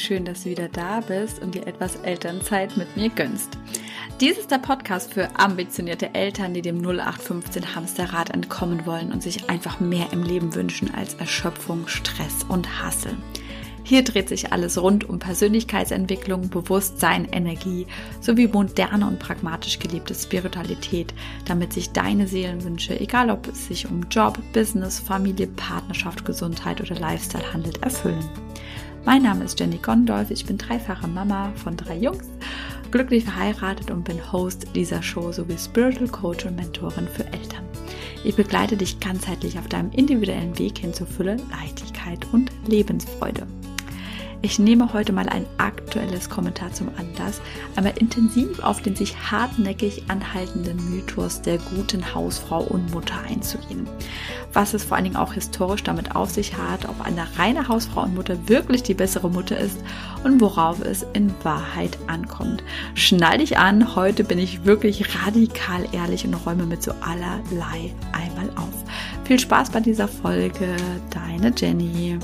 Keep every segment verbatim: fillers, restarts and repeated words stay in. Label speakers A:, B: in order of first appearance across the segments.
A: schön, dass du wieder da bist und dir etwas Elternzeit mit mir gönnst. Dies ist der Podcast für ambitionierte Eltern, die dem null acht fünfzehn Hamsterrad entkommen wollen und sich einfach mehr im Leben wünschen als Erschöpfung, Stress und Hassel. Hier dreht sich alles rund um Persönlichkeitsentwicklung, Bewusstsein, Energie sowie moderne und pragmatisch gelebte Spiritualität, damit sich deine Seelenwünsche, egal ob es sich um Job, Business, Familie, Partnerschaft, Gesundheit oder Lifestyle handelt, erfüllen. Mein Name ist Jenny Gondolf, ich bin dreifache Mama von drei Jungs, glücklich verheiratet und bin Host dieser Show sowie Spiritual Coach und Mentorin für Eltern. Ich begleite dich ganzheitlich auf deinem individuellen Weg hin zur Fülle, Leichtigkeit und Lebensfreude. Ich nehme heute mal ein aktuelles Kommentar zum Anlass, einmal intensiv auf den sich hartnäckig anhaltenden Mythos der guten Hausfrau und Mutter einzugehen. Was es vor allen Dingen auch historisch damit auf sich hat, ob eine reine Hausfrau und Mutter wirklich die bessere Mutter ist und worauf es in Wahrheit ankommt. Schnall dich an, heute bin ich wirklich radikal ehrlich und räume mit so allerlei einmal auf. Viel Spaß bei dieser Folge, deine Jenny.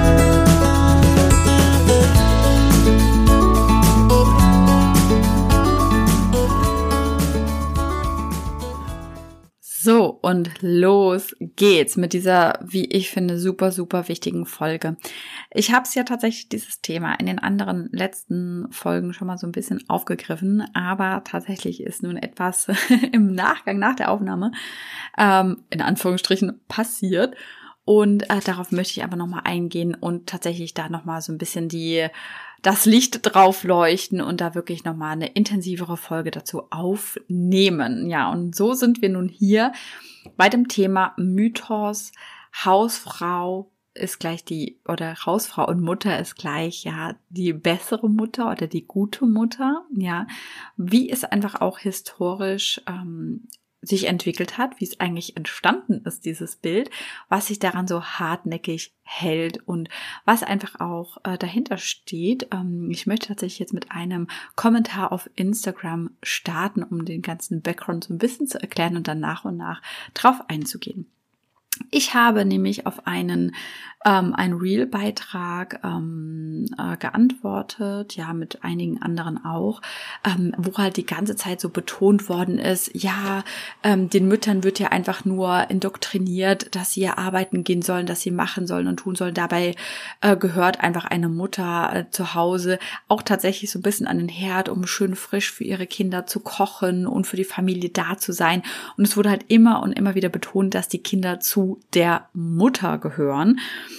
A: So, und los geht's mit dieser, wie ich finde, super, super wichtigen Folge. Ich habe es ja tatsächlich, dieses Thema, in den anderen letzten Folgen schon mal so ein bisschen aufgegriffen, aber tatsächlich ist nun etwas im Nachgang, nach der Aufnahme, ähm, in Anführungsstrichen passiert. Und äh, darauf möchte ich aber nochmal eingehen und tatsächlich da nochmal so ein bisschen die das Licht drauf leuchten und da wirklich nochmal eine intensivere Folge dazu aufnehmen. Ja, und so sind wir nun hier bei dem Thema Mythos, Hausfrau ist gleich die, oder Hausfrau und Mutter ist gleich, ja, die bessere Mutter oder die gute Mutter, ja, wie es einfach auch historisch ähm, sich entwickelt hat, wie es eigentlich entstanden ist, dieses Bild, was sich daran so hartnäckig hält und was einfach auch äh, dahinter steht. Ähm, ich möchte tatsächlich jetzt mit einem Kommentar auf Instagram starten, um den ganzen Background so ein bisschen zu erklären und dann nach und nach drauf einzugehen. Ich habe nämlich auf einen ähm, einen Reel-Beitrag ähm, äh, geantwortet, ja, mit einigen anderen auch, ähm, wo halt die ganze Zeit so betont worden ist, ja, ähm, den Müttern wird ja einfach nur indoktriniert, dass sie ja arbeiten gehen sollen, dass sie machen sollen und tun sollen. Dabei äh, gehört einfach eine Mutter äh, zu Hause auch tatsächlich so ein bisschen an den Herd, um schön frisch für ihre Kinder zu kochen und für die Familie da zu sein. Und es wurde halt immer und immer wieder betont, dass die Kinder zu der Mutter gehören.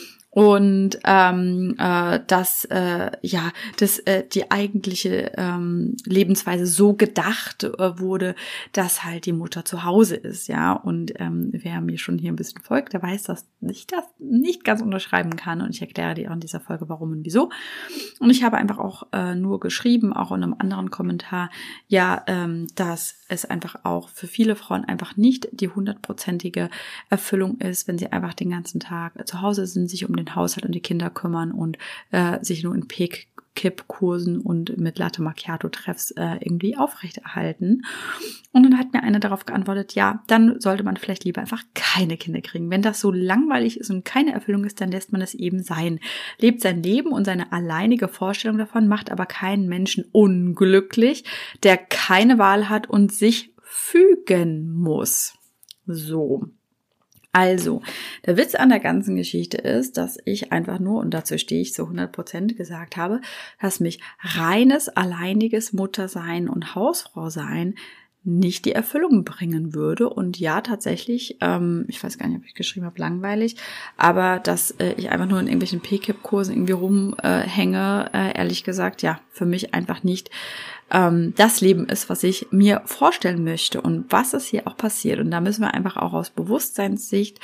A: Und ähm, äh, dass äh, ja, dass äh, die eigentliche ähm, Lebensweise so gedacht äh, wurde, dass halt die Mutter zu Hause ist, ja. Und ähm, wer mir schon hier ein bisschen folgt, der weiß, dass ich das nicht ganz unterschreiben kann. Und ich erkläre dir auch in dieser Folge, warum und wieso. Und ich habe einfach auch äh, nur geschrieben, auch in einem anderen Kommentar, ja, ähm, dass es einfach auch für viele Frauen einfach nicht die hundertprozentige Erfüllung ist, wenn sie einfach den ganzen Tag zu Hause sind, sich um den Haushalt und die Kinder kümmern und äh, sich nur in Peak-Kipp-Kursen und mit Latte Macchiato-Treffs äh, irgendwie aufrechterhalten. Und dann hat mir eine darauf geantwortet, ja, dann sollte man vielleicht lieber einfach keine Kinder kriegen. Wenn das so langweilig ist und keine Erfüllung ist, dann lässt man es eben sein. Lebt sein Leben und seine alleinige Vorstellung davon, macht aber keinen Menschen unglücklich, der keine Wahl hat und sich fügen muss. So. Also, der Witz an der ganzen Geschichte ist, dass ich einfach nur, und dazu stehe ich zu hundert Prozent, gesagt habe, dass mich reines, alleiniges Muttersein und Hausfrau sein nicht die Erfüllung bringen würde. Und ja, tatsächlich, ähm, ich weiß gar nicht, ob ich geschrieben habe, langweilig, aber dass äh, ich einfach nur in irgendwelchen P-K I P-Kursen irgendwie rumhänge, äh, äh, ehrlich gesagt, ja, für mich einfach nicht ähm, das Leben ist, was ich mir vorstellen möchte und was ist hier auch passiert. Und da müssen wir einfach auch aus Bewusstseinssicht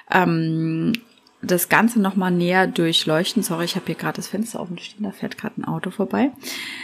A: ähm, das Ganze nochmal näher durchleuchten. Sorry, ich habe hier gerade das Fenster offen stehen, da fährt gerade ein Auto vorbei.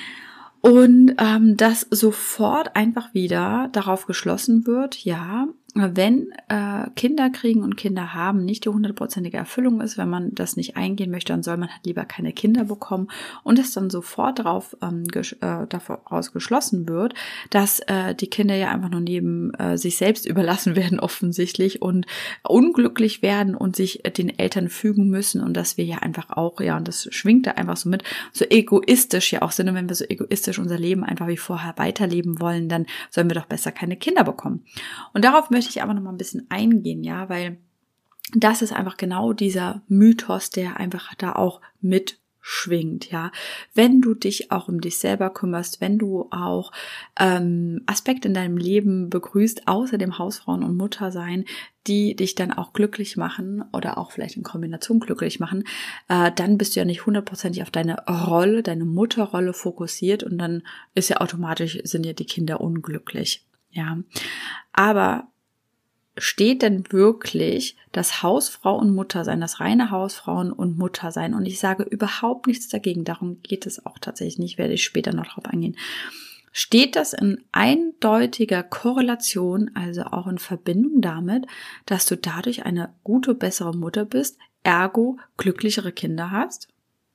A: Und ähm, dass sofort einfach wieder darauf geschlossen wird, ja, wenn äh, Kinder kriegen und Kinder haben nicht die hundertprozentige Erfüllung ist, wenn man das nicht eingehen möchte, dann soll man halt lieber keine Kinder bekommen und es dann sofort darauf ähm, ges- äh, daraus geschlossen wird, dass äh, die Kinder ja einfach nur neben äh, sich selbst überlassen werden offensichtlich und unglücklich werden und sich äh, den Eltern fügen müssen und dass wir ja einfach auch, ja, und das schwingt da einfach so mit, so egoistisch ja auch sind und wenn wir so egoistisch unser Leben einfach wie vorher weiterleben wollen, dann sollen wir doch besser keine Kinder bekommen. Und darauf möchte ich aber noch mal ein bisschen eingehen, ja, weil das ist einfach genau dieser Mythos, der einfach da auch mitschwingt, ja. Wenn du dich auch um dich selber kümmerst, wenn du auch ähm, Aspekte in deinem Leben begrüßt, außer dem Hausfrauen- und Muttersein, die dich dann auch glücklich machen oder auch vielleicht in Kombination glücklich machen, äh, dann bist du ja nicht hundertprozentig auf deine Rolle, deine Mutterrolle fokussiert und dann ist ja automatisch, sind ja die Kinder unglücklich, ja. Aber steht denn wirklich das Hausfrau und Muttersein, das reine Hausfrauen- und Muttersein? Und ich sage überhaupt nichts dagegen, darum geht es auch tatsächlich nicht, werde ich später noch drauf eingehen. Steht das in eindeutiger Korrelation, also auch in Verbindung damit, dass du dadurch eine gute, bessere Mutter bist, ergo glücklichere Kinder hast?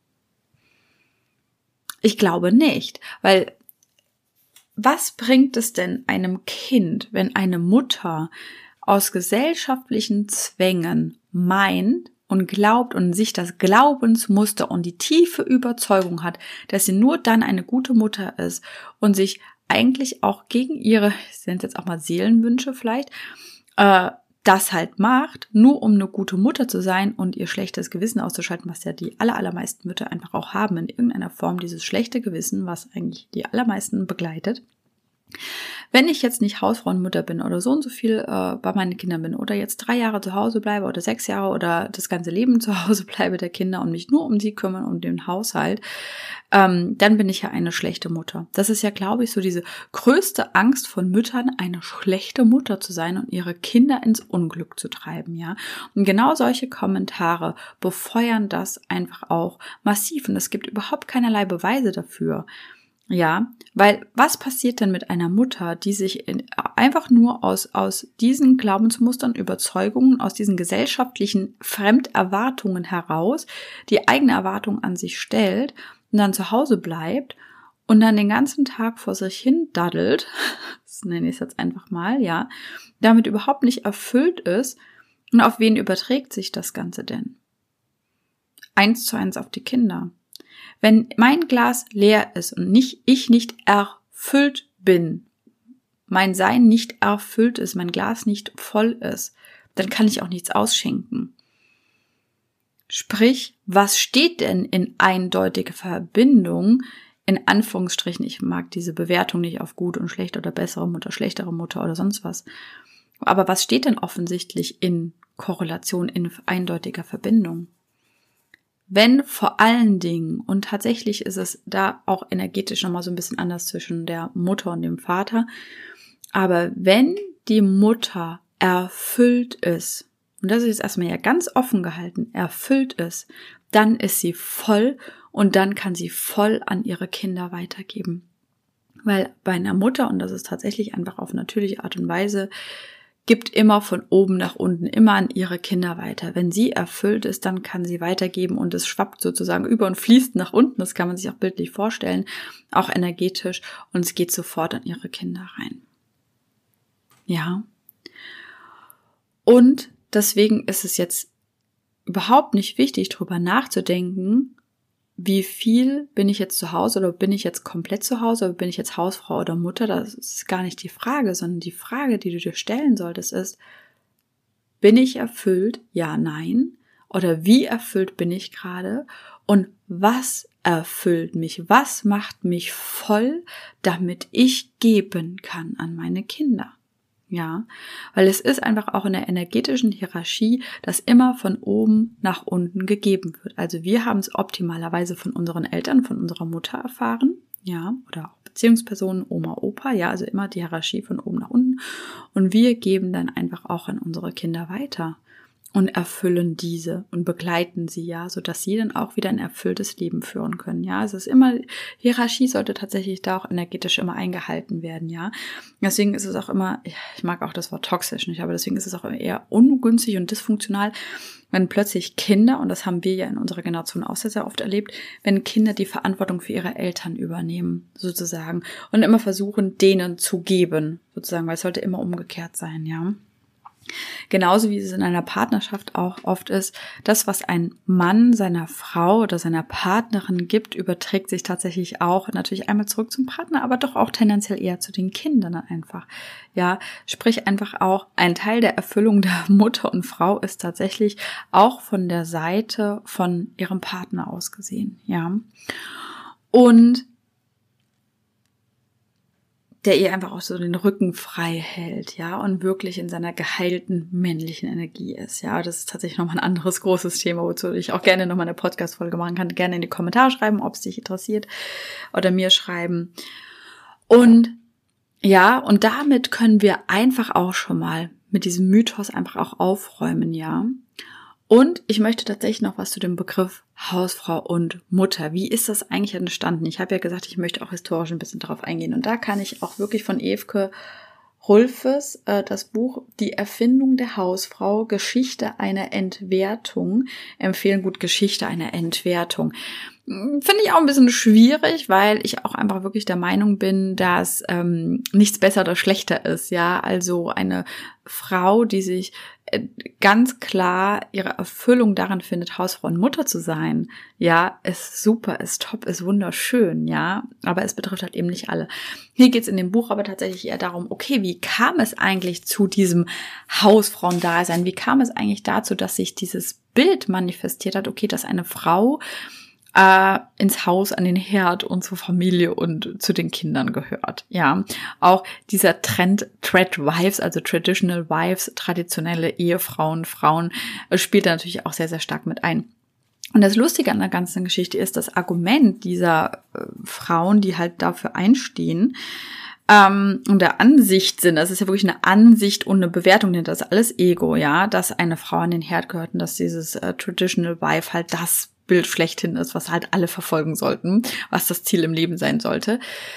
A: Ich glaube nicht, weil was bringt es denn einem Kind, wenn eine Mutter aus gesellschaftlichen Zwängen meint und glaubt und sich das Glaubensmuster und die tiefe Überzeugung hat, dass sie nur dann eine gute Mutter ist und sich eigentlich auch gegen ihre, ich nenne es jetzt auch mal Seelenwünsche vielleicht, äh, das halt macht, nur um eine gute Mutter zu sein und ihr schlechtes Gewissen auszuschalten, was ja die aller, allermeisten Mütter einfach auch haben, in irgendeiner Form dieses schlechte Gewissen, was eigentlich die allermeisten begleitet. Wenn ich jetzt nicht Hausfrau und Mutter bin oder so und so viel äh, bei meinen Kindern bin oder jetzt drei Jahre zu Hause bleibe oder sechs Jahre oder das ganze Leben zu Hause bleibe der Kinder und mich nur um sie kümmern, um den Haushalt, ähm, dann bin ich ja eine schlechte Mutter. Das ist ja, glaube ich, so diese größte Angst von Müttern, eine schlechte Mutter zu sein und ihre Kinder ins Unglück zu treiben, ja. Und genau solche Kommentare befeuern das einfach auch massiv und es gibt überhaupt keinerlei Beweise dafür. Ja, weil was passiert denn mit einer Mutter, die sich in, einfach nur aus, aus diesen Glaubensmustern, Überzeugungen, aus diesen gesellschaftlichen Fremderwartungen heraus die eigene Erwartung an sich stellt und dann zu Hause bleibt und dann den ganzen Tag vor sich hin daddelt, das nenne ich es jetzt einfach mal, ja, damit überhaupt nicht erfüllt ist und auf wen überträgt sich das Ganze denn? Eins zu eins auf die Kinder. Wenn mein Glas leer ist und nicht, ich nicht erfüllt bin, mein Sein nicht erfüllt ist, mein Glas nicht voll ist, dann kann ich auch nichts ausschenken. Sprich, was steht denn in eindeutiger Verbindung, in Anführungsstrichen, ich mag diese Bewertung nicht auf gut und schlecht oder bessere Mutter, schlechtere Mutter oder sonst was, aber was steht denn offensichtlich in Korrelation, in eindeutiger Verbindung? Wenn vor allen Dingen, und tatsächlich ist es da auch energetisch nochmal so ein bisschen anders zwischen der Mutter und dem Vater, aber wenn die Mutter erfüllt ist, und das ist jetzt erstmal ja ganz offen gehalten, erfüllt ist, dann ist sie voll und dann kann sie voll an ihre Kinder weitergeben. Weil bei einer Mutter, und das ist tatsächlich einfach auf natürliche Art und Weise, gibt immer von oben nach unten, immer an ihre Kinder weiter. Wenn sie erfüllt ist, dann kann sie weitergeben und es schwappt sozusagen über und fließt nach unten. Das kann man sich auch bildlich vorstellen, auch energetisch und es geht sofort an ihre Kinder rein. Ja. Und deswegen ist es jetzt überhaupt nicht wichtig, darüber nachzudenken, wie viel bin ich jetzt zu Hause oder bin ich jetzt komplett zu Hause oder bin ich jetzt Hausfrau oder Mutter? Das ist gar nicht die Frage, sondern die Frage, die du dir stellen solltest, ist, bin ich erfüllt? Ja, nein. Oder wie erfüllt bin ich gerade? Und was erfüllt mich? Was macht mich voll, damit ich geben kann an meine Kinder? Ja, weil es ist einfach auch in der energetischen Hierarchie, dass immer von oben nach unten gegeben wird. Also wir haben es optimalerweise von unseren Eltern, von unserer Mutter erfahren, ja, oder auch Beziehungspersonen, Oma, Opa, ja, also immer die Hierarchie von oben nach unten. Und wir geben dann einfach auch an unsere Kinder weiter. und erfüllen diese und begleiten sie, ja, sodass sie dann auch wieder ein erfülltes Leben führen können, ja. Also es ist immer, Hierarchie sollte tatsächlich da auch energetisch immer eingehalten werden, ja. Deswegen ist es auch immer, ich mag auch das Wort toxisch nicht, aber deswegen ist es auch eher ungünstig und dysfunktional, wenn plötzlich Kinder, und das haben wir ja in unserer Generation auch sehr, sehr oft erlebt, wenn Kinder die Verantwortung für ihre Eltern übernehmen, sozusagen, und immer versuchen, denen zu geben, sozusagen, weil es sollte immer umgekehrt sein, ja. Genauso wie es in einer Partnerschaft auch oft ist, das, was ein Mann seiner Frau oder seiner Partnerin gibt, überträgt sich tatsächlich auch natürlich einmal zurück zum Partner, aber doch auch tendenziell eher zu den Kindern einfach. Ja, sprich einfach auch, ein Teil der Erfüllung der Mutter und Frau ist tatsächlich auch von der Seite von ihrem Partner aus gesehen, ja. Und der ihr einfach auch so den Rücken frei hält, ja, und wirklich in seiner geheilten männlichen Energie ist, ja. Das ist tatsächlich nochmal ein anderes großes Thema, wozu ich auch gerne nochmal eine Podcast-Folge machen kann. Gerne in die Kommentare schreiben, ob es dich interessiert, oder mir schreiben. Und ja, und damit können wir einfach auch schon mal mit diesem Mythos einfach auch aufräumen, ja. Und ich möchte tatsächlich noch was zu dem Begriff Hausfrau und Mutter. Wie ist das eigentlich entstanden? Ich habe ja gesagt, ich möchte auch historisch ein bisschen darauf eingehen. Und da kann ich auch wirklich von Evke Rolfes äh, das Buch Die Erfindung der Hausfrau, Geschichte einer Entwertung empfehlen. Gut, Geschichte einer Entwertung. Finde ich auch ein bisschen schwierig, weil ich auch einfach wirklich der Meinung bin, dass ähm, nichts besser oder schlechter ist. Ja, also eine Frau, die sich ganz klar ihre Erfüllung darin findet, Hausfrau und Mutter zu sein, ja, ist super, ist top, ist wunderschön, ja, aber es betrifft halt eben nicht alle. Hier geht es in dem Buch aber tatsächlich eher darum, okay, wie kam es eigentlich zu diesem Hausfrauendasein? Wie kam es eigentlich dazu, dass sich dieses Bild manifestiert hat, okay, dass eine Frau Äh, ins Haus, an den Herd und zur Familie und zu den Kindern gehört. Ja, auch dieser Trend Trad Wives, also Traditional Wives, traditionelle Ehefrauen, Frauen, äh, spielt da natürlich auch sehr, sehr stark mit ein. Und das Lustige an der ganzen Geschichte ist, das Argument dieser äh, Frauen, die halt dafür einstehen, ähm, und der Ansicht sind, das ist ja wirklich eine Ansicht und eine Bewertung, denn das ist alles Ego, ja, dass eine Frau an den Herd gehört und dass dieses äh, Traditional Wife halt das Bild schlechthin ist, was halt alle verfolgen sollten, was das Ziel im Leben sein sollte.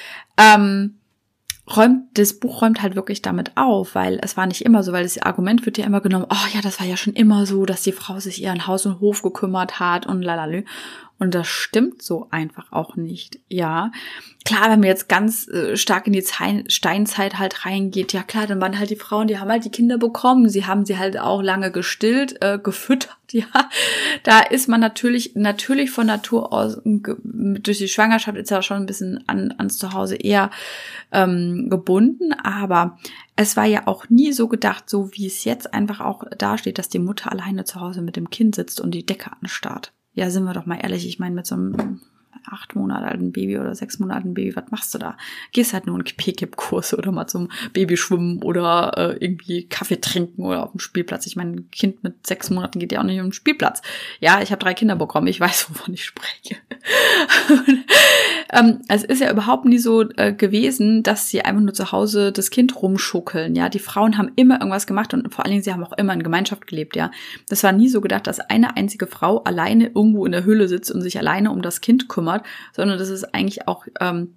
A: Ähm, räumt, das Buch räumt halt wirklich damit auf, weil es war nicht immer so, weil das Argument wird ja immer genommen, oh ja, das war ja schon immer so, dass die Frau sich eher an Haus und Hof gekümmert hat und lalalü. Und das stimmt so einfach auch nicht, ja. Klar, wenn man jetzt ganz äh, stark in die Zei- Steinzeit halt reingeht, ja klar, dann waren halt die Frauen, die haben halt die Kinder bekommen, sie haben sie halt auch lange gestillt, äh, gefüttert, ja. Da ist man natürlich natürlich von Natur aus, ge- durch die Schwangerschaft ist ja schon ein bisschen an, ans Zuhause eher ähm, gebunden, aber es war ja auch nie so gedacht, so wie es jetzt einfach auch dasteht, dass die Mutter alleine zu Hause mit dem Kind sitzt und die Decke anstarrt. Ja, sind wir doch mal ehrlich, ich meine, mit so einem acht Monate alten Baby oder sechs Monaten Baby, was machst du da? Gehst halt nur in P-Kip-Kurs oder mal zum Babyschwimmen oder äh, irgendwie Kaffee trinken oder auf dem Spielplatz. Ich meine, ein Kind mit sechs Monaten geht ja auch nicht auf den Spielplatz. Ja, ich habe drei Kinder bekommen, ich weiß, wovon ich spreche. Und, ähm, es ist ja überhaupt nie so äh, gewesen, dass sie einfach nur zu Hause das Kind rumschuckeln, ja. Die Frauen haben immer irgendwas gemacht und vor allen Dingen, sie haben auch immer in Gemeinschaft gelebt, ja. Das war nie so gedacht, dass eine einzige Frau alleine irgendwo in der Höhle sitzt und sich alleine um das Kind kümmert, sondern das ist eigentlich auch ähm,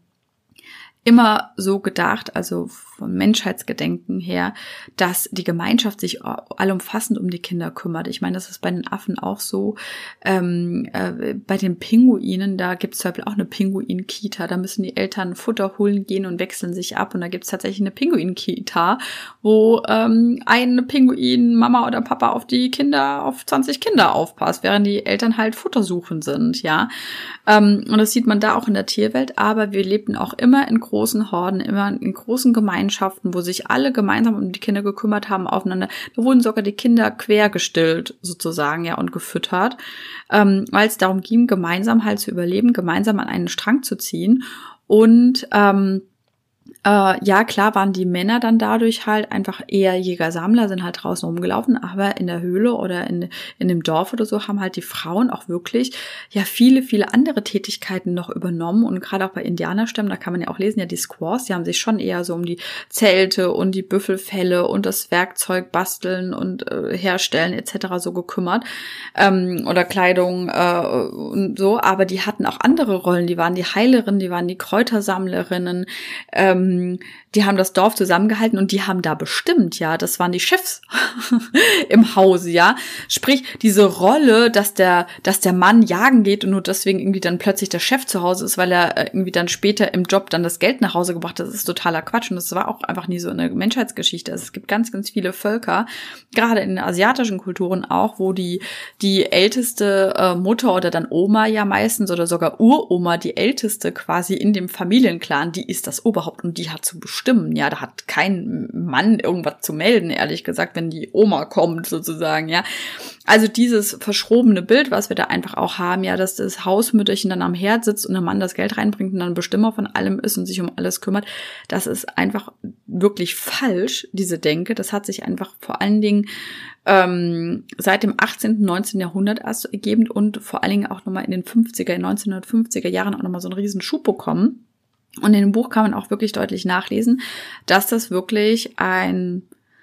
A: immer so gedacht, also vom Menschheitsgedenken her, dass die Gemeinschaft sich allumfassend um die Kinder kümmert. Ich meine, das ist bei den Affen auch so. Ähm, äh, bei den Pinguinen, da gibt es zum Beispiel auch eine Pinguin-Kita. Da müssen die Eltern Futter holen gehen und wechseln sich ab. Und da gibt es tatsächlich eine Pinguin-Kita, wo ähm, eine Pinguin, Mama oder Papa auf die Kinder, auf zwanzig Kinder aufpasst, während die Eltern halt Futter suchen sind, ja. Ähm, und das sieht man da auch in der Tierwelt. Aber wir lebten auch immer in großen Horden, immer in großen Gemeinschaften, wo sich alle gemeinsam um die Kinder gekümmert haben, aufeinander. Da wurden sogar die Kinder quergestillt, sozusagen, ja, und gefüttert, ähm, weil es darum ging, gemeinsam halt zu überleben, gemeinsam an einen Strang zu ziehen und ähm, Äh, ja, klar waren die Männer dann dadurch halt einfach eher Jäger-Sammler, sind halt draußen rumgelaufen, aber in der Höhle oder in, in dem Dorf oder so haben halt die Frauen auch wirklich ja viele, viele andere Tätigkeiten noch übernommen und gerade auch bei Indianerstämmen, da kann man ja auch lesen, ja die Squaws, die haben sich schon eher so um die Zelte und die Büffelfelle und das Werkzeug basteln und äh, herstellen et cetera so gekümmert ähm, oder Kleidung äh, und so, aber die hatten auch andere Rollen, die waren die Heilerinnen, die waren die Kräutersammlerinnen, ähm, die haben das Dorf zusammengehalten und die haben da bestimmt, ja, das waren die Chefs im Hause, ja. Sprich, diese Rolle, dass der, dass der Mann jagen geht und nur deswegen irgendwie dann plötzlich der Chef zu Hause ist, weil er irgendwie dann später im Job dann das Geld nach Hause gebracht hat, das ist totaler Quatsch und das war auch einfach nie so in der Menschheitsgeschichte. Also es gibt ganz, ganz viele Völker, gerade in den asiatischen Kulturen auch, wo die, die älteste äh, Mutter oder dann Oma ja meistens oder sogar Uroma, die älteste quasi in dem Familienclan, die ist das Oberhaupt und die hat zu bestimmen. Ja, da hat kein Mann irgendwas zu melden, ehrlich gesagt, wenn die Oma kommt sozusagen, ja. Also dieses verschrobene Bild, was wir da einfach auch haben, ja, dass das Hausmütterchen dann am Herd sitzt und der Mann das Geld reinbringt und dann Bestimmer von allem ist und sich um alles kümmert, das ist einfach wirklich falsch, diese Denke. Das hat sich einfach vor allen Dingen ähm, seit dem achtzehnten, neunzehnten Jahrhundert erst ergeben und vor allen Dingen auch nochmal in den fünfziger, neunzehnhundertfünfziger Jahren auch nochmal so einen riesen Schub bekommen. Und in dem Buch kann man auch wirklich deutlich nachlesen, dass das wirklich ein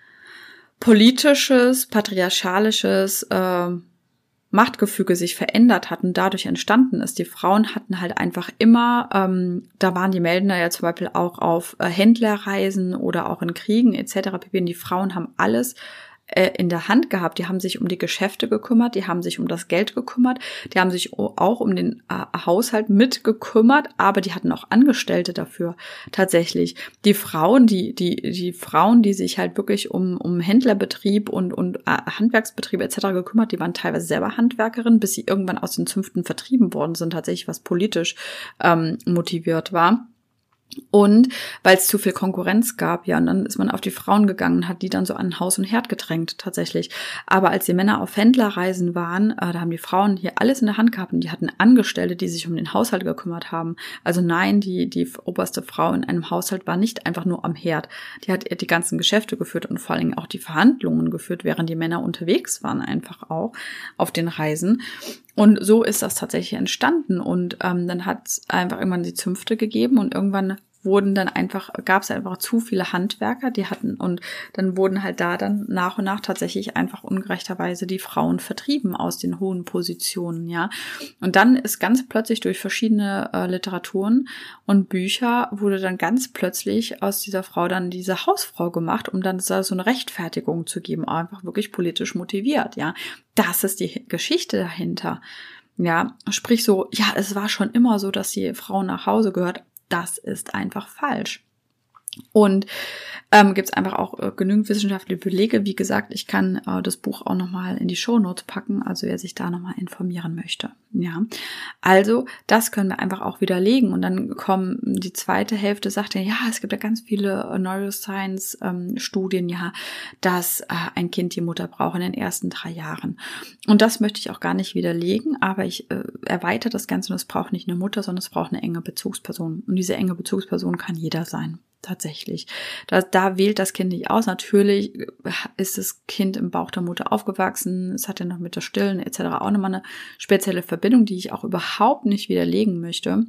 A: politisches, patriarchalisches äh, Machtgefüge sich verändert hat und dadurch entstanden ist. Die Frauen hatten halt einfach immer, ähm, da waren die Meldner ja zum Beispiel auch auf äh, Händlerreisen oder auch in Kriegen et cetera pp. Und die Frauen haben alles in der Hand gehabt. Die haben sich um die Geschäfte gekümmert, die haben sich um das Geld gekümmert, die haben sich auch um den Haushalt mitgekümmert, aber die hatten auch Angestellte dafür tatsächlich. Die Frauen, die die die Frauen, die sich halt wirklich um um Händlerbetrieb und und Handwerksbetrieb et cetera gekümmert, die waren teilweise selber Handwerkerinnen, bis sie irgendwann aus den Zünften vertrieben worden sind, tatsächlich was politisch ähm, motiviert war. Und weil es zu viel Konkurrenz gab, ja, und dann ist man auf die Frauen gegangen und hat die dann so an Haus und Herd gedrängt, tatsächlich. Aber als die Männer auf Händlerreisen waren, äh, da haben die Frauen hier alles in der Hand gehabt und die hatten Angestellte, die sich um den Haushalt gekümmert haben. Also nein, die die oberste Frau in einem Haushalt war nicht einfach nur am Herd. Die hat die ganzen Geschäfte geführt und vor allen Dingen auch die Verhandlungen geführt, während die Männer unterwegs waren, einfach auch auf den Reisen. Und so ist das tatsächlich entstanden. Und ähm, dann hat es einfach irgendwann die Zünfte gegeben und irgendwann wurden dann einfach, gab es einfach zu viele Handwerker, die hatten, und dann wurden halt da dann nach und nach tatsächlich einfach ungerechterweise die Frauen vertrieben aus den hohen Positionen, ja. Und dann ist ganz plötzlich durch verschiedene äh, Literaturen und Bücher wurde dann ganz plötzlich aus dieser Frau dann diese Hausfrau gemacht, um dann so eine Rechtfertigung zu geben, einfach wirklich politisch motiviert, ja. Das ist die Geschichte dahinter. Ja, sprich so, ja, es war schon immer so, dass die Frau nach Hause gehört. Das ist einfach falsch. Und ähm, gibt es einfach auch äh, genügend wissenschaftliche Belege. Wie gesagt, ich kann äh, das Buch auch nochmal in die Shownotes packen, also wer sich da nochmal informieren möchte. Ja, also das können wir einfach auch widerlegen. Und dann kommen die zweite Hälfte, sagt ja, ja, es gibt ja ganz viele äh, Neuroscience-Studien, ähm, ja, dass äh, ein Kind die Mutter braucht in den ersten drei Jahren. Und das möchte ich auch gar nicht widerlegen, aber ich äh, erweitere das Ganze und es braucht nicht eine Mutter, sondern es braucht eine enge Bezugsperson. Und diese enge Bezugsperson kann jeder sein. Tatsächlich. Da, da wählt das Kind nicht aus. Natürlich ist das Kind im Bauch der Mutter aufgewachsen. Es hat ja noch mit der Stillen et cetera auch nochmal eine spezielle Verbindung, die ich auch überhaupt nicht widerlegen möchte.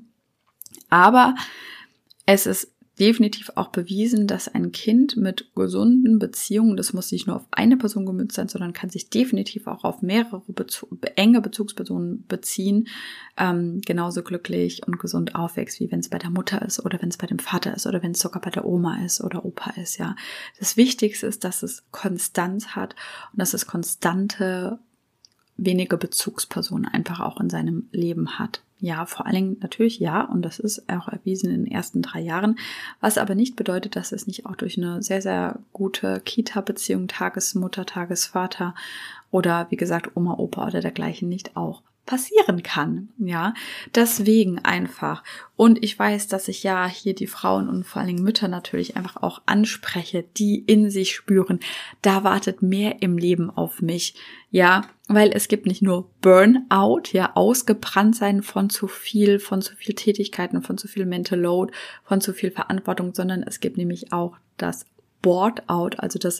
A: Aber es ist definitiv auch bewiesen, dass ein Kind mit gesunden Beziehungen, das muss nicht nur auf eine Person gemünzt sein, sondern kann sich definitiv auch auf mehrere Bezu- enge Bezugspersonen beziehen, ähm, genauso glücklich und gesund aufwächst, wie wenn es bei der Mutter ist oder wenn es bei dem Vater ist oder wenn es sogar bei der Oma ist oder Opa ist, ja. Das Wichtigste ist, dass es Konstanz hat und dass es konstante, wenige Bezugspersonen einfach auch in seinem Leben hat. Ja, vor allen Dingen natürlich ja, und das ist auch erwiesen in den ersten drei Jahren, was aber nicht bedeutet, dass es nicht auch durch eine sehr, sehr gute Kita-Beziehung, Tagesmutter, Tagesvater oder wie gesagt Oma, Opa oder dergleichen nicht auch passieren kann, ja, deswegen einfach. Und ich weiß, dass ich ja hier die Frauen und vor allen Dingen Mütter natürlich einfach auch anspreche, die in sich spüren, da wartet mehr im Leben auf mich, ja, weil es gibt nicht nur Burnout, ja, ausgebrannt sein von zu viel, von zu viel Tätigkeiten, von zu viel Mental Load, von zu viel Verantwortung, sondern es gibt nämlich auch das Bored-out, also das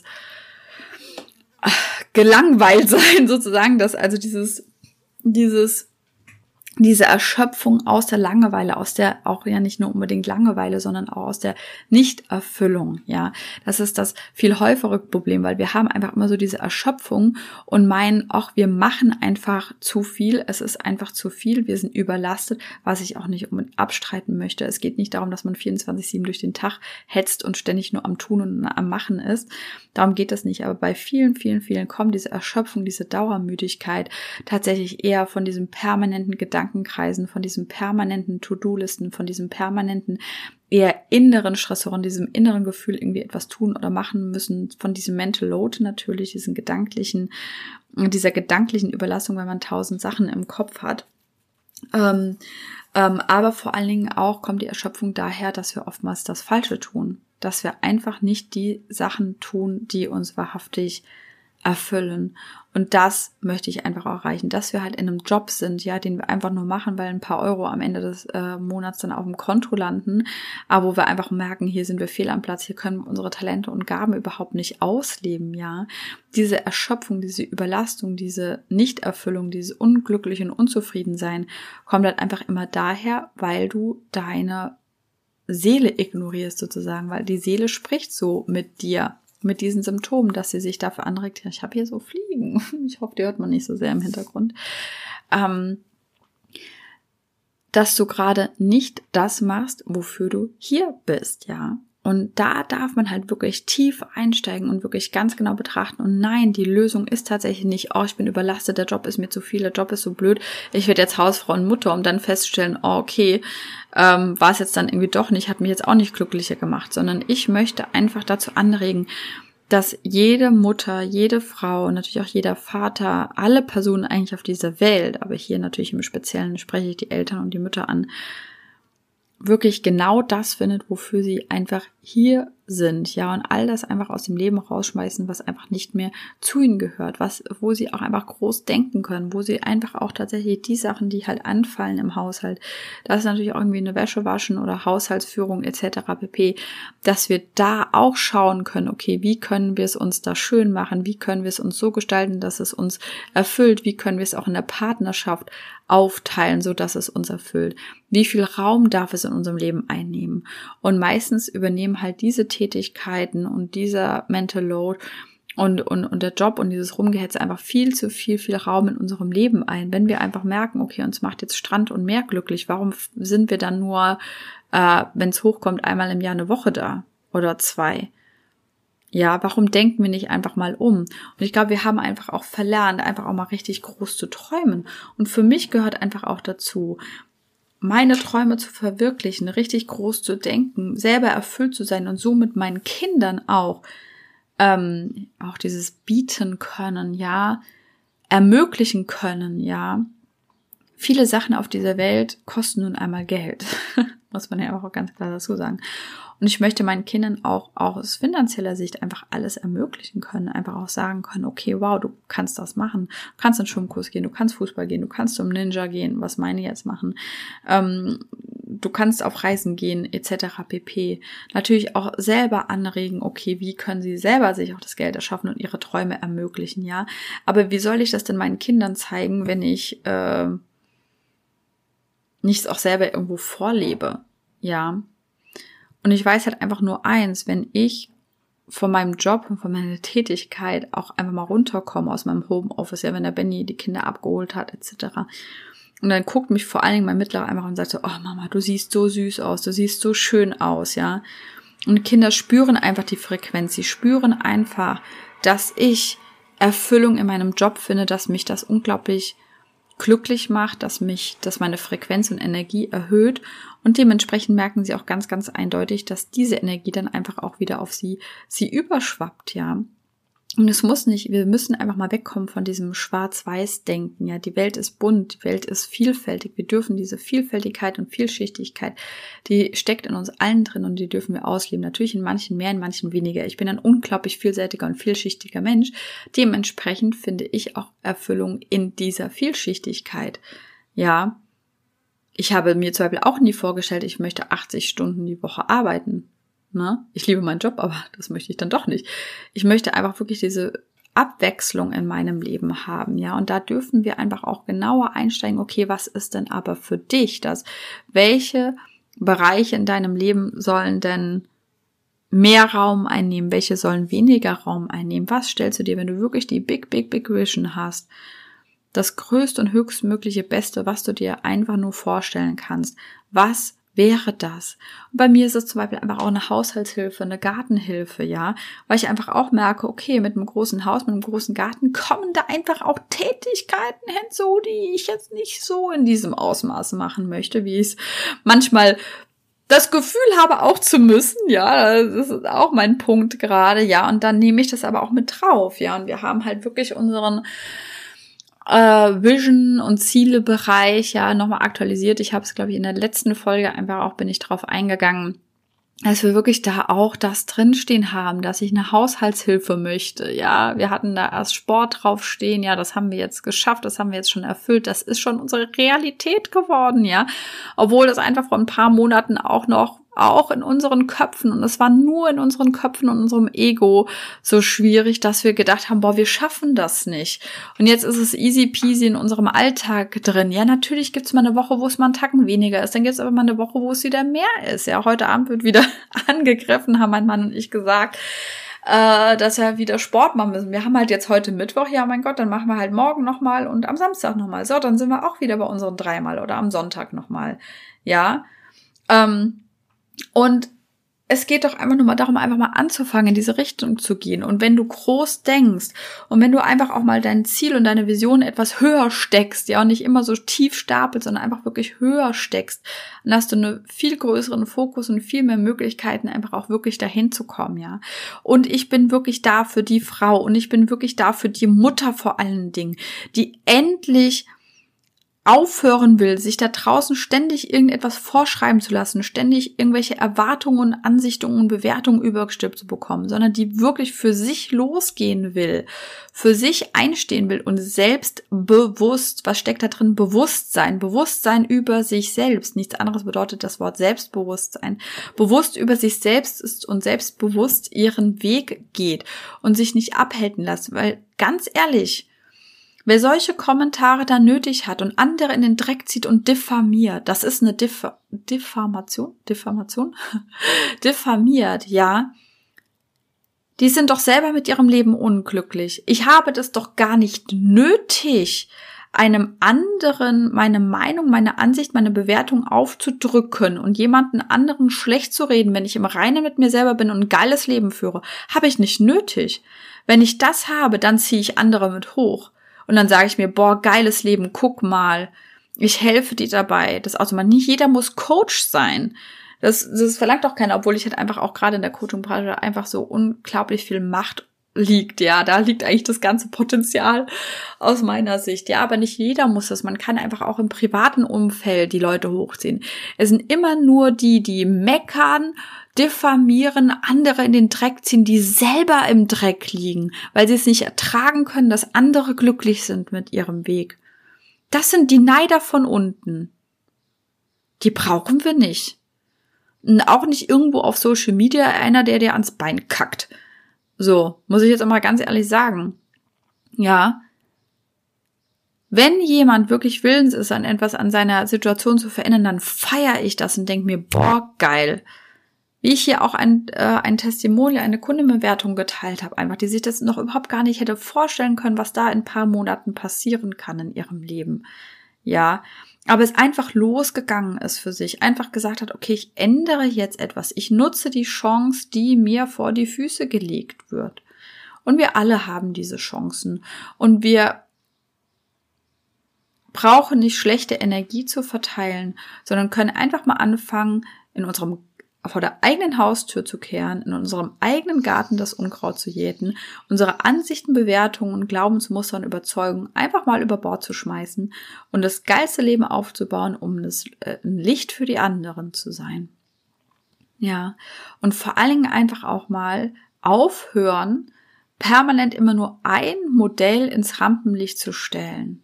A: gelangweilt sein sozusagen, das also dieses dieses, diese Erschöpfung aus der Langeweile, aus der auch ja nicht nur unbedingt Langeweile, sondern auch aus der Nichterfüllung, ja. Das ist das viel häufigere Problem, weil wir haben einfach immer so diese Erschöpfung und meinen, auch wir machen einfach zu viel, es ist einfach zu viel, wir sind überlastet, was ich auch nicht unbedingt abstreiten möchte. Es geht nicht darum, dass man vierundzwanzig sieben durch den Tag hetzt und ständig nur am Tun und am Machen ist. Darum geht es nicht, aber bei vielen, vielen, vielen kommt diese Erschöpfung, diese Dauermüdigkeit tatsächlich eher von diesem permanenten Gedankenkreisen, von diesem permanenten To-Do-Listen, von diesem permanenten eher inneren Stressoren, diesem inneren Gefühl, irgendwie etwas tun oder machen müssen, von diesem Mental Load natürlich, diesen gedanklichen, dieser gedanklichen Überlastung, weil man tausend Sachen im Kopf hat. Ähm, ähm, aber vor allen Dingen auch kommt die Erschöpfung daher, dass wir oftmals das Falsche tun, dass wir einfach nicht die Sachen tun, die uns wahrhaftig erfüllen. Und das möchte ich einfach auch erreichen, dass wir halt in einem Job sind, ja, den wir einfach nur machen, weil ein paar Euro am Ende des äh, Monats dann auf dem Konto landen, aber wo wir einfach merken, hier sind wir fehl am Platz, hier können wir unsere Talente und Gaben überhaupt nicht ausleben, ja. Diese Erschöpfung, diese Überlastung, diese Nichterfüllung, dieses unglückliche und Unzufriedensein kommt halt einfach immer daher, weil du deine Seele ignorierst sozusagen, weil die Seele spricht so mit dir, mit diesen Symptomen, dass sie sich dafür anregt. Ich habe hier so Fliegen. Ich hoffe, die hört man nicht so sehr im Hintergrund. Ähm, dass du gerade nicht das machst, wofür du hier bist, ja. Und da darf man halt wirklich tief einsteigen und wirklich ganz genau betrachten. Und nein, die Lösung ist tatsächlich nicht, oh, ich bin überlastet, der Job ist mir zu viel, der Job ist so blöd, ich werde jetzt Hausfrau und Mutter, um dann festzustellen, oh, okay, ähm, war es jetzt dann irgendwie doch nicht, hat mich jetzt auch nicht glücklicher gemacht, sondern ich möchte einfach dazu anregen, dass jede Mutter, jede Frau und natürlich auch jeder Vater, alle Personen eigentlich auf dieser Welt, aber hier natürlich im Speziellen spreche ich die Eltern und die Mütter an, wirklich genau das findet, wofür sie einfach hier sind, ja, und all das einfach aus dem Leben rausschmeißen, was einfach nicht mehr zu ihnen gehört, was, wo sie auch einfach groß denken können, wo sie einfach auch tatsächlich die Sachen, die halt anfallen im Haushalt, das ist natürlich auch irgendwie eine Wäsche waschen oder Haushaltsführung et cetera pp., dass wir da auch schauen können, okay, wie können wir es uns da schön machen, wie können wir es uns so gestalten, dass es uns erfüllt, wie können wir es auch in der Partnerschaft aufteilen, so dass es uns erfüllt, wie viel Raum darf es in unserem Leben einnehmen, und meistens übernehmen halt diese Tätigkeiten und dieser Mental Load und, und, und der Job und dieses Rumgehetze einfach viel zu viel, viel Raum in unserem Leben ein. Wenn wir einfach merken, okay, uns macht jetzt Strand und Meer glücklich, warum sind wir dann nur, äh, wenn es hochkommt, einmal im Jahr eine Woche da oder zwei? Ja, warum denken wir nicht einfach mal um? Und ich glaube, wir haben einfach auch verlernt, einfach auch mal richtig groß zu träumen. Und für mich gehört einfach auch dazu, meine Träume zu verwirklichen, richtig groß zu denken, selber erfüllt zu sein und so mit meinen Kindern auch, ähm, auch dieses bieten können, ja, ermöglichen können, ja. Viele Sachen auf dieser Welt kosten nun einmal Geld, muss man ja auch ganz klar dazu sagen. Und ich möchte meinen Kindern auch, auch aus finanzieller Sicht einfach alles ermöglichen können, einfach auch sagen können, okay, wow, du kannst das machen, du kannst in den Schwimmkurs gehen, du kannst Fußball gehen, du kannst zum Ninja gehen, was meine ich jetzt machen, ähm, du kannst auf Reisen gehen, et cetera pp. Natürlich auch selber anregen, okay, wie können sie selber sich auch das Geld erschaffen und ihre Träume ermöglichen, ja. Aber wie soll ich das denn meinen Kindern zeigen, wenn ich äh, nicht auch selber irgendwo vorlebe, ja. Und ich weiß halt einfach nur eins, wenn ich von meinem Job und von meiner Tätigkeit auch einfach mal runterkomme aus meinem Homeoffice, ja, wenn der Benny die Kinder abgeholt hat, et cetera. Und dann guckt mich vor allen Dingen mein Mittlerer einfach und sagt so, oh Mama, du siehst so süß aus, du siehst so schön aus, ja. Und Kinder spüren einfach die Frequenz, sie spüren einfach, dass ich Erfüllung in meinem Job finde, dass mich das unglaublich glücklich macht, dass mich, dass meine Frequenz und Energie erhöht, und dementsprechend merken sie auch ganz, ganz eindeutig, dass diese Energie dann einfach auch wieder auf sie, sie überschwappt, ja. Und es muss nicht, wir müssen einfach mal wegkommen von diesem Schwarz-Weiß-Denken. Ja, die Welt ist bunt, die Welt ist vielfältig. Wir dürfen diese Vielfältigkeit und Vielschichtigkeit, die steckt in uns allen drin und die dürfen wir ausleben. Natürlich in manchen mehr, in manchen weniger. Ich bin ein unglaublich vielseitiger und vielschichtiger Mensch. Dementsprechend finde ich auch Erfüllung in dieser Vielschichtigkeit. Ja, ich habe mir zum Beispiel auch nie vorgestellt, ich möchte achtzig Stunden die Woche arbeiten. Ne? Ich liebe meinen Job, aber das möchte ich dann doch nicht. Ich möchte einfach wirklich diese Abwechslung in meinem Leben haben, ja. Und da dürfen wir einfach auch genauer einsteigen, okay, was ist denn aber für dich das? Welche Bereiche in deinem Leben sollen denn mehr Raum einnehmen? Welche sollen weniger Raum einnehmen? Was stellst du dir, wenn du wirklich die Big, Big, Big Vision hast? Das größte und höchstmögliche Beste, was du dir einfach nur vorstellen kannst. Was wäre das? Und bei mir ist es zum Beispiel einfach auch eine Haushaltshilfe, eine Gartenhilfe, ja, weil ich einfach auch merke, okay, mit einem großen Haus, mit einem großen Garten kommen da einfach auch Tätigkeiten hinzu, die ich jetzt nicht so in diesem Ausmaß machen möchte, wie ich es manchmal das Gefühl habe, auch zu müssen, ja, das ist auch mein Punkt gerade, ja, und dann nehme ich das aber auch mit drauf, ja, und wir haben halt wirklich unseren Uh, Vision und Zielebereich ja nochmal aktualisiert. Ich habe es, glaube ich, in der letzten Folge einfach auch bin ich drauf eingegangen, dass wir wirklich da auch das drinstehen haben, dass ich eine Haushaltshilfe möchte. Ja, wir hatten da erst Sport draufstehen. Ja, das haben wir jetzt geschafft. Das haben wir jetzt schon erfüllt. Das ist schon unsere Realität geworden, ja. Obwohl das einfach vor ein paar Monaten auch noch auch in unseren Köpfen, und es war nur in unseren Köpfen und unserem Ego so schwierig, dass wir gedacht haben, boah, wir schaffen das nicht. Und jetzt ist es easy peasy in unserem Alltag drin. Ja, natürlich gibt's mal eine Woche, wo es mal einen Tacken weniger ist. Dann gibt's aber mal eine Woche, wo es wieder mehr ist. Ja, heute Abend wird wieder angegriffen, haben mein Mann und ich gesagt, äh, dass wir wieder Sport machen müssen. Wir haben halt jetzt heute Mittwoch, ja, mein Gott, dann machen wir halt morgen nochmal und am Samstag nochmal. So, dann sind wir auch wieder bei unseren dreimal oder am Sonntag nochmal. Ja, ähm, und es geht doch einfach nur mal darum, einfach mal anzufangen, in diese Richtung zu gehen. Und wenn du groß denkst und wenn du einfach auch mal dein Ziel und deine Vision etwas höher steckst, ja, und nicht immer so tief stapelst, sondern einfach wirklich höher steckst, dann hast du einen viel größeren Fokus und viel mehr Möglichkeiten, einfach auch wirklich dahin zu kommen, ja. Und ich bin wirklich da für die Frau und ich bin wirklich da für die Mutter vor allen Dingen, die endlich aufhören will, sich da draußen ständig irgendetwas vorschreiben zu lassen, ständig irgendwelche Erwartungen, Ansichtungen, Bewertungen übergestülpt zu bekommen, sondern die wirklich für sich losgehen will, für sich einstehen will und selbstbewusst, was steckt da drin? Bewusstsein, Bewusstsein über sich selbst. Nichts anderes bedeutet das Wort Selbstbewusstsein. Bewusst über sich selbst ist und selbstbewusst ihren Weg geht und sich nicht abhalten lässt, weil ganz ehrlich, wer solche Kommentare da nötig hat und andere in den Dreck zieht und diffamiert, das ist eine Diff- Diffamation, Diffamation, diffamiert, ja, die sind doch selber mit ihrem Leben unglücklich. Ich habe das doch gar nicht nötig, einem anderen meine Meinung, meine Ansicht, meine Bewertung aufzudrücken und jemanden anderen schlecht zu reden, wenn ich im Reinen mit mir selber bin und ein geiles Leben führe. Habe ich nicht nötig. Wenn ich das habe, dann ziehe ich andere mit hoch. Und dann sage ich mir, boah, geiles Leben, guck mal, ich helfe dir dabei. Das also man, nicht jeder muss Coach sein. Das, das verlangt auch keiner, obwohl ich halt einfach auch gerade in der Coaching-Branche einfach so unglaublich viel Macht liegt. Ja, da liegt eigentlich das ganze Potenzial aus meiner Sicht. Ja, aber nicht jeder muss das. Man kann einfach auch im privaten Umfeld die Leute hochziehen. Es sind immer nur die, die meckern, diffamieren, andere in den Dreck ziehen, die selber im Dreck liegen, weil sie es nicht ertragen können, dass andere glücklich sind mit ihrem Weg. Das sind die Neider von unten. Die brauchen wir nicht. Und auch nicht irgendwo auf Social Media einer, der dir ans Bein kackt. So, muss ich jetzt auch mal ganz ehrlich sagen. Ja. Wenn jemand wirklich willens ist, an etwas an seiner Situation zu verändern, dann feiere ich das und denke mir, boah, geil. Wie ich hier auch ein, äh, ein Testimonial, eine Kundenbewertung geteilt habe, einfach, die sich das noch überhaupt gar nicht hätte vorstellen können, was da in ein paar Monaten passieren kann in ihrem Leben. Ja, aber es einfach losgegangen ist für sich, einfach gesagt hat, okay, ich ändere jetzt etwas, ich nutze die Chance, die mir vor die Füße gelegt wird. Und wir alle haben diese Chancen und wir brauchen nicht schlechte Energie zu verteilen, sondern können einfach mal anfangen, in unserem vor der eigenen Haustür zu kehren, in unserem eigenen Garten das Unkraut zu jäten, unsere Ansichten, Bewertungen und Glaubensmuster und Überzeugungen einfach mal über Bord zu schmeißen und das geilste Leben aufzubauen, um das, äh, ein Licht für die anderen zu sein. Ja, und vor allen Dingen einfach auch mal aufhören, permanent immer nur ein Modell ins Rampenlicht zu stellen.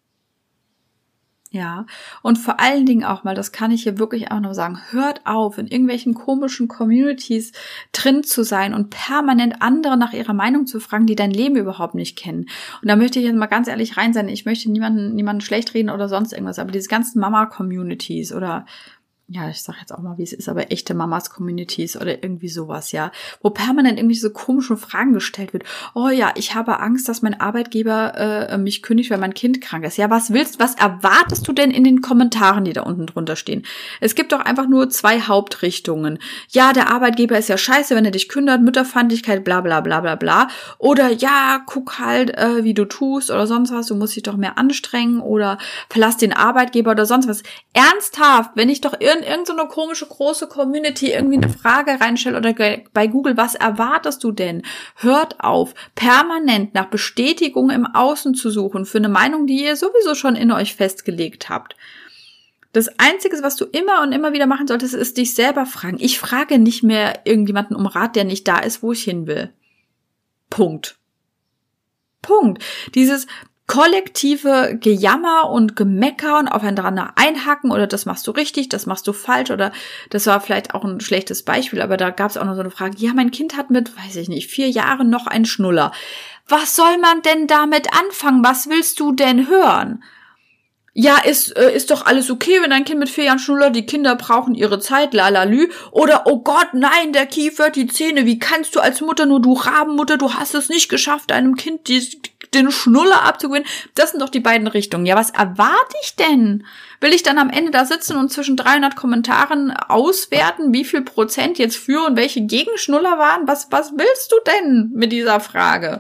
A: Ja, und vor allen Dingen auch mal, das kann ich hier wirklich auch noch sagen, hört auf, in irgendwelchen komischen Communities drin zu sein und permanent andere nach ihrer Meinung zu fragen, die dein Leben überhaupt nicht kennen. Und da möchte ich jetzt mal ganz ehrlich rein sein, ich möchte niemanden, niemanden schlecht reden oder sonst irgendwas, aber diese ganzen Mama-Communities oder ja, ich sag jetzt auch mal, wie es ist, aber echte Mamas-Communities oder irgendwie sowas, ja, wo permanent irgendwie so komische Fragen gestellt wird. Oh ja, ich habe Angst, dass mein Arbeitgeber äh, mich kündigt, weil mein Kind krank ist. Ja, was willst, was erwartest du denn in den Kommentaren, die da unten drunter stehen? Es gibt doch einfach nur zwei Hauptrichtungen. Ja, der Arbeitgeber ist ja scheiße, wenn er dich kündigt, Mütterfeindlichkeit, bla bla bla bla bla. Oder ja, guck halt, äh, wie du tust oder sonst was, du musst dich doch mehr anstrengen oder verlass den Arbeitgeber oder sonst was. Ernsthaft, wenn ich doch in irgendeine so komische große Community irgendwie eine Frage reinstelle oder bei Google, was erwartest du denn? Hört auf, permanent nach Bestätigung im Außen zu suchen für eine Meinung, die ihr sowieso schon in euch festgelegt habt. Das Einzige, was du immer und immer wieder machen solltest, ist dich selber fragen. Ich frage nicht mehr irgendjemanden um Rat, der nicht da ist, wo ich hin will. Punkt. Punkt. Dieses kollektive Gejammer und Gemecker und aufeinander einhacken oder das machst du richtig, das machst du falsch oder das war vielleicht auch ein schlechtes Beispiel, aber da gab es auch noch so eine Frage, ja, mein Kind hat mit, weiß ich nicht, vier Jahren noch einen Schnuller. Was soll man denn damit anfangen? Was willst du denn hören? Ja, ist, äh, ist doch alles okay, wenn dein Kind mit vier Jahren Schnuller, die Kinder brauchen ihre Zeit, lalalü. Oder, oh Gott, nein, der Kiefer, die Zähne, wie kannst du als Mutter, nur du Rabenmutter, du hast es nicht geschafft, deinem Kind die, den Schnuller abzugewöhnen. Das sind doch die beiden Richtungen. Ja, was erwarte ich denn? Will ich dann am Ende da sitzen und zwischen dreihundert Kommentaren auswerten, wie viel Prozent jetzt für und welche gegen Schnuller waren? Was, was willst du denn mit dieser Frage?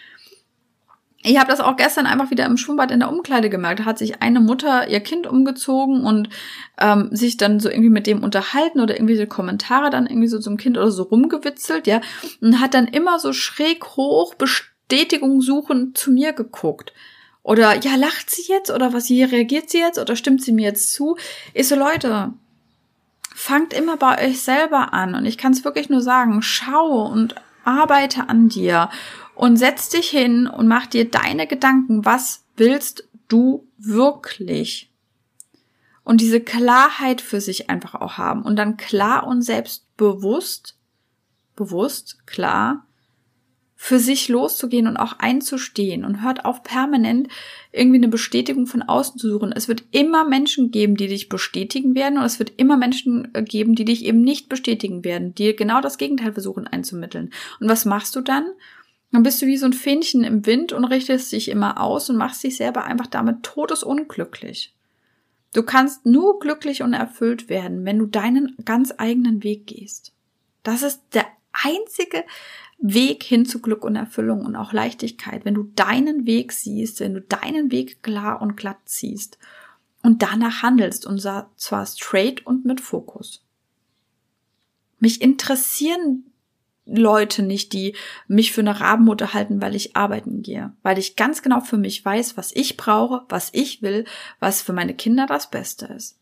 A: Ich habe das auch gestern einfach wieder im Schwimmbad in der Umkleide gemerkt. Da hat sich eine Mutter ihr Kind umgezogen und ähm, sich dann so irgendwie mit dem unterhalten oder irgendwelche Kommentare dann irgendwie so zum Kind oder so rumgewitzelt, ja, und hat dann immer so schräg hoch Bestätigung suchend zu mir geguckt. Oder, ja, lacht sie jetzt? Oder was, wie reagiert sie jetzt? Oder stimmt sie mir jetzt zu? Ich so, Leute, fangt immer bei euch selber an. Und ich kann es wirklich nur sagen, schau und arbeite an dir. Und setz dich hin und mach dir deine Gedanken, was willst du wirklich? Und diese Klarheit für sich einfach auch haben und dann klar und selbstbewusst, bewusst, klar, für sich loszugehen und auch einzustehen und hört auf, permanent irgendwie eine Bestätigung von außen zu suchen. Es wird immer Menschen geben, die dich bestätigen werden und es wird immer Menschen geben, die dich eben nicht bestätigen werden, die genau das Gegenteil versuchen einzumitteln. Und was machst du dann? Dann bist du wie so ein Fähnchen im Wind und richtest dich immer aus und machst dich selber einfach damit todesunglücklich. Du kannst nur glücklich und erfüllt werden, wenn du deinen ganz eigenen Weg gehst. Das ist der einzige Weg hin zu Glück und Erfüllung und auch Leichtigkeit, wenn du deinen Weg siehst, wenn du deinen Weg klar und glatt ziehst und danach handelst und zwar straight und mit Fokus. Mich interessieren Leute nicht, die mich für eine Rabenmutter halten, weil ich arbeiten gehe. Weil ich ganz genau für mich weiß, was ich brauche, was ich will, was für meine Kinder das Beste ist.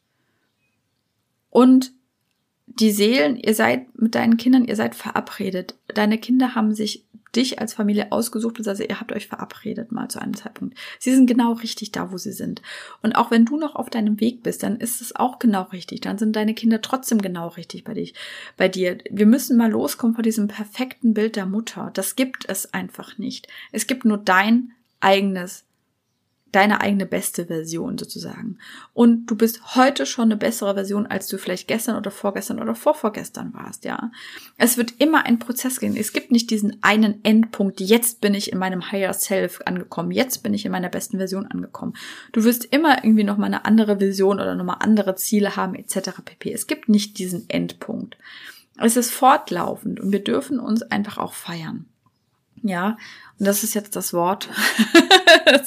A: Und die Seelen, ihr seid mit deinen Kindern, ihr seid verabredet. Deine Kinder haben sich dich als Familie ausgesucht, also ihr habt euch verabredet mal zu einem Zeitpunkt. Sie sind genau richtig da, wo sie sind. Und auch wenn du noch auf deinem Weg bist, dann ist es auch genau richtig. Dann sind deine Kinder trotzdem genau richtig bei dich, bei dir. Wir müssen mal loskommen von diesem perfekten Bild der Mutter. Das gibt es einfach nicht. Es gibt nur dein eigenes, deine eigene beste Version sozusagen. Und du bist heute schon eine bessere Version, als du vielleicht gestern oder vorgestern oder vorvorgestern warst, ja. Es wird immer ein Prozess gehen. Es gibt nicht diesen einen Endpunkt, jetzt bin ich in meinem Higher Self angekommen, jetzt bin ich in meiner besten Version angekommen. Du wirst immer irgendwie nochmal eine andere Vision oder nochmal andere Ziele haben, et cetera pp. Es gibt nicht diesen Endpunkt. Es ist fortlaufend und wir dürfen uns einfach auch feiern. Ja, und das ist jetzt das Wort zum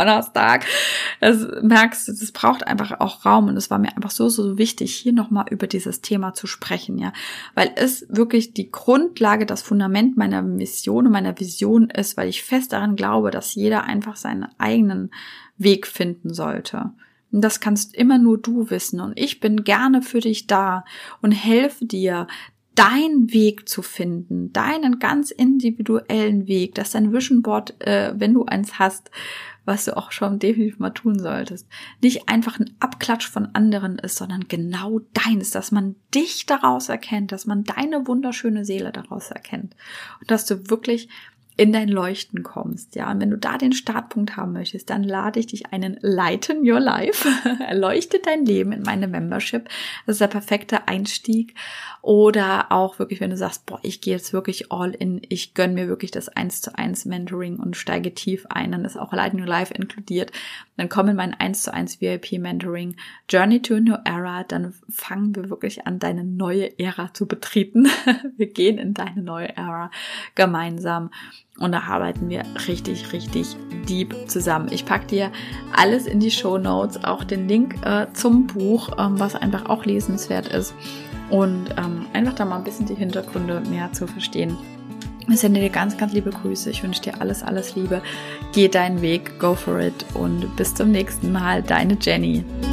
A: Donnerstag. Das merkst du, das braucht einfach auch Raum und es war mir einfach so, so wichtig, hier nochmal über dieses Thema zu sprechen, ja, weil es wirklich die Grundlage, das Fundament meiner Mission und meiner Vision ist, weil ich fest daran glaube, dass jeder einfach seinen eigenen Weg finden sollte. Und das kannst immer nur du wissen und ich bin gerne für dich da und helfe dir, deinen Weg zu finden, deinen ganz individuellen Weg, dass dein Vision Board, äh, wenn du eins hast, was du auch schon definitiv mal tun solltest, nicht einfach ein Abklatsch von anderen ist, sondern genau deins, dass man dich daraus erkennt, dass man deine wunderschöne Seele daraus erkennt und dass du wirklich in dein Leuchten kommst, ja. Und wenn du da den Startpunkt haben möchtest, dann lade ich dich einen Lighten Your Life, erleuchte dein Leben in meine Membership. Das ist der perfekte Einstieg. Oder auch wirklich, wenn du sagst, boah, ich gehe jetzt wirklich all in, ich gönne mir wirklich das eins zu eins Mentoring und steige tief ein, dann ist auch Lighten Your Life inkludiert. Dann komm in mein eins zu eins V I P Mentoring, Journey to a New Era, dann fangen wir wirklich an, deine neue Ära zu betreten. Wir gehen in deine neue Ära gemeinsam. Und da arbeiten wir richtig, richtig deep zusammen. Ich packe dir alles in die Shownotes, auch den Link äh, zum Buch, ähm, was einfach auch lesenswert ist. Und ähm, einfach da mal ein bisschen die Hintergründe mehr zu verstehen. Ich sende dir ganz, ganz liebe Grüße. Ich wünsche dir alles, alles Liebe. Geh deinen Weg, go for it und bis zum nächsten Mal. Deine Jenny.